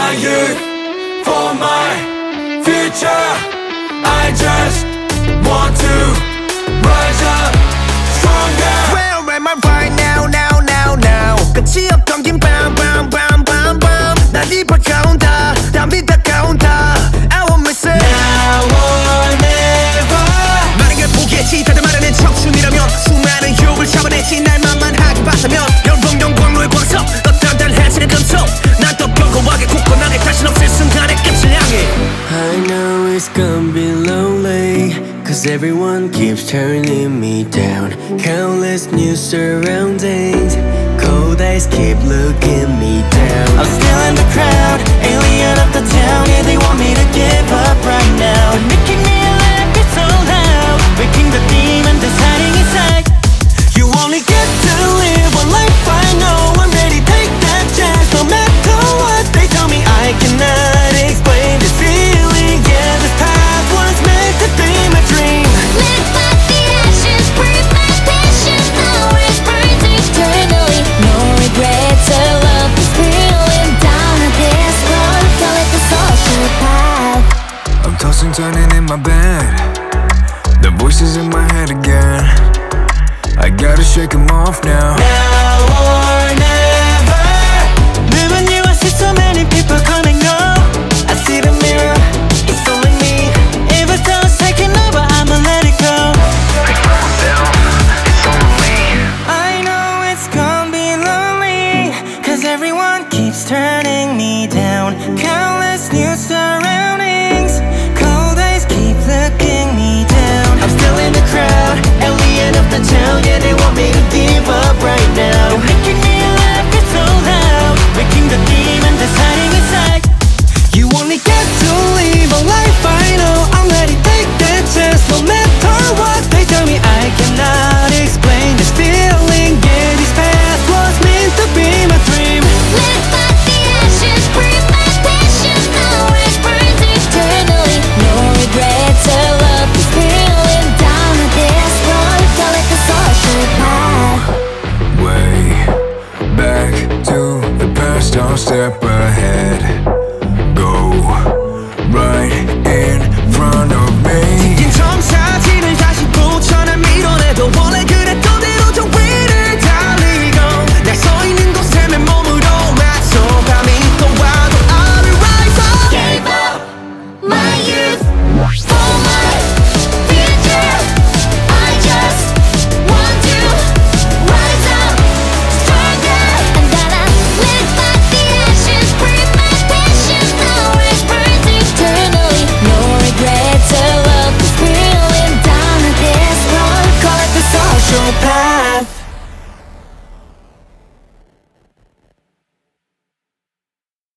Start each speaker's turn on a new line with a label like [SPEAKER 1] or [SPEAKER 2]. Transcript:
[SPEAKER 1] my youth, for my future. I just want to rise up stronger.
[SPEAKER 2] Where am I right now, now, now, now? 끝이 없던 긴 밤, 밤, 밤, 밤, 밤. 난 입어가온다, 담비 다가온다. I want myself
[SPEAKER 1] Now or never.
[SPEAKER 2] 많은 걸 보겠지, 다들 말하는 청춘이라면 수많은 욕을 잡아내지. 날 만만하게 봤다면 열봉 영광로의 광석 더 단단해지는 금속. 난 더 견고하게 굳건하게 다신 없을 순간의 끝을 향해.
[SPEAKER 3] I know it's gonna be lonely, cause everyone keeps turning me down. Countless new surroundings, cold eyes keep looking me down. I'm still in the crowd, alien of the town. Yeah, they want me to give up right now, but making me laugh, it's so loud, waking the demon that's hiding inside. You only get to live one life, I know. I'm ready, take that chance. No matter what they tell me, I cannot explain this feeling. Yeah, this path was meant to be my dream.
[SPEAKER 4] Live by the ashes, breathe my passion. Always burns eternally. No regrets, our love is feeling down at this road. Don't let the soul show path.
[SPEAKER 1] I'm tossing, turning in my bed. The voices in my head again. I gotta shake them off now.
[SPEAKER 3] Now or never. When you, I see so many people coming up. I see the mirror, it's only me. If a thoughts taking over, I'ma let it go. I know it's gonna be lonely, cause everyone keeps turning me down. Countless new surroundings, cold eyes keep looking me down. I'm still in the crowd, alien of the town. Yeah, they want me to give up right now. They're making me laugh, it's so loud, waking the demon that's hiding inside. You only get to live a life, I know. I'm ready, take that chance. No matter what they tell me, I cannot explain this feeling. Yeah, this path was meant to be my dream.
[SPEAKER 4] Live by the ashes, breathe my passion. Always burns eternally. No regrets, our love is feeling down at this road. Don't let the soul show path.
[SPEAKER 1] Way back to the past, I'll step ahead.